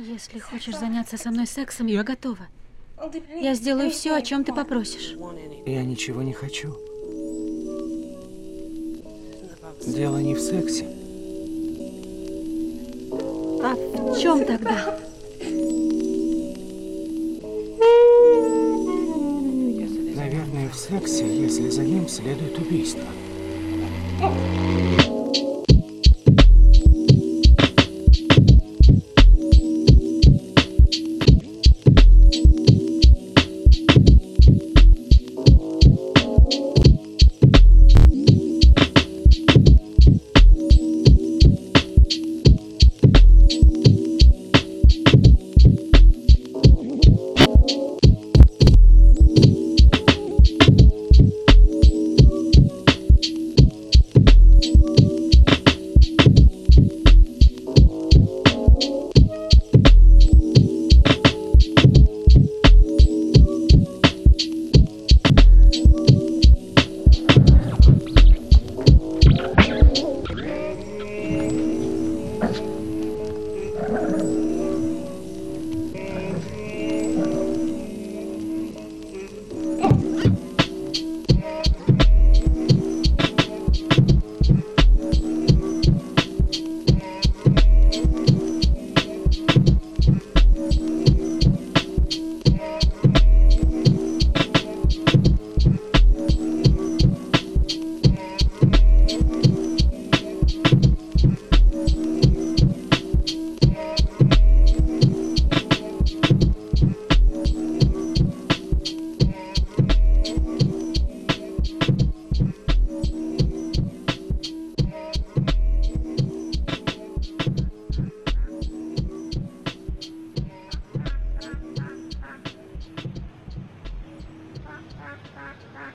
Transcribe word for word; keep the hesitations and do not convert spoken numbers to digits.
Если хочешь заняться со мной сексом, я готова. Я сделаю все, о чем ты попросишь. Я ничего не хочу. Дело не в сексе. А в чем тогда? Наверное, в сексе, если за ним следует убийство.